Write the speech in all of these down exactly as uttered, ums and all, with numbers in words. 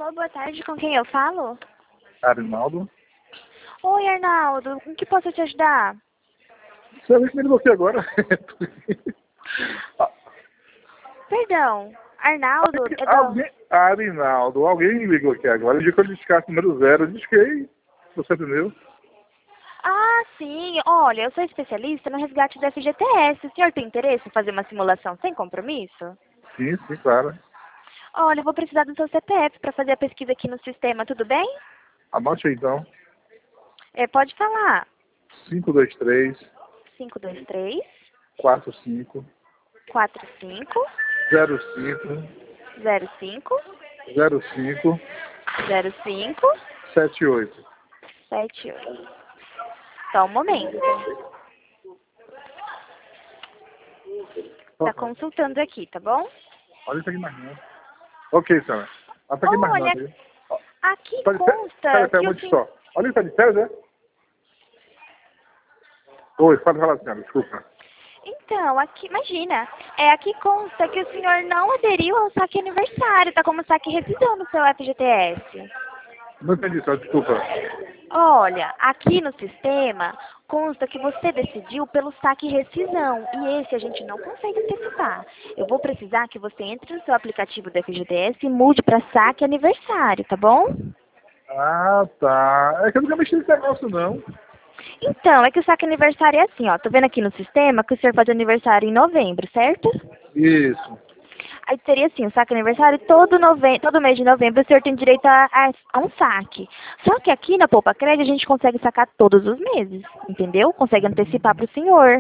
Alô, boa tarde, com quem eu falo? Arnaldo. Oi, Arnaldo, em que posso te ajudar? Você vê que me ligou aqui agora? Perdão, Arnaldo, é do... Alguém, Arinaldo, alguém me ligou aqui agora. Ele disse que eu discasse número zero. Eu disquei. Você entendeu? Ah, sim, olha, eu sou especialista no resgate do F G T S. O senhor tem interesse em fazer uma simulação sem compromisso? Sim, sim, claro. Olha, eu vou precisar do seu C P F para fazer a pesquisa aqui no sistema, tudo bem? Anote aí então. É, pode falar. cinco dois três, cinco dois três, quatro cinco, quatro cinco, zero cinco, zero cinco, zero cinco, zero cinco, sete oito. sete oito. Só um momento. Tá consultando aqui, tá bom? Olha isso aqui mais não. Ok, senhora. Olha isso aqui mais não. Olha, Viu? aqui Tá de pé? consta Pera, pera, que o muito senhor... só. Olha, tá de pé, né? Oi, fala, fala, senhora, desculpa. Então, aqui, imagina, é, aqui consta que o senhor não aderiu ao saque aniversário, tá como saque rescisão no seu F G T S. Não entendi, senhora, desculpa. Olha, aqui no sistema consta que você decidiu pelo saque rescisão e esse a gente não consegue antecipar. Eu vou precisar que você entre no seu aplicativo do F G T S e mude para saque aniversário, tá bom? Ah, tá. É que eu nunca mexi nesse negócio, não. Então, é que o saque aniversário é assim, ó. Tô vendo aqui no sistema que o senhor faz aniversário em novembro, certo? Isso. Aí seria assim, o saque aniversário, todo, nove... todo mês de novembro o senhor tem direito a, a, a um saque. Só que aqui na Poupa Crédito a gente consegue sacar todos os meses, entendeu? Consegue antecipar para o senhor.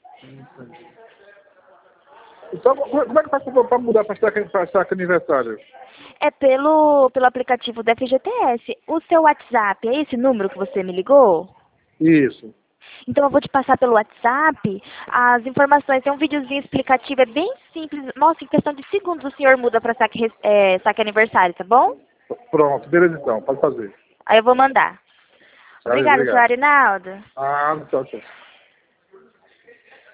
Então, como é que faz para mudar para saque aniversário? É pelo, pelo aplicativo do F G T S. O seu WhatsApp é esse número que você me ligou? Isso. Então eu vou te passar pelo WhatsApp as informações. Tem um videozinho explicativo, é bem simples. Nossa, em questão de segundos o senhor muda para saque, res- é, saque aniversário, tá bom? Pronto, beleza então, pode fazer. Aí eu vou mandar. Tchau, Obrigada, senhor obrigado. Arinaldo. Ah, tchau, tchau.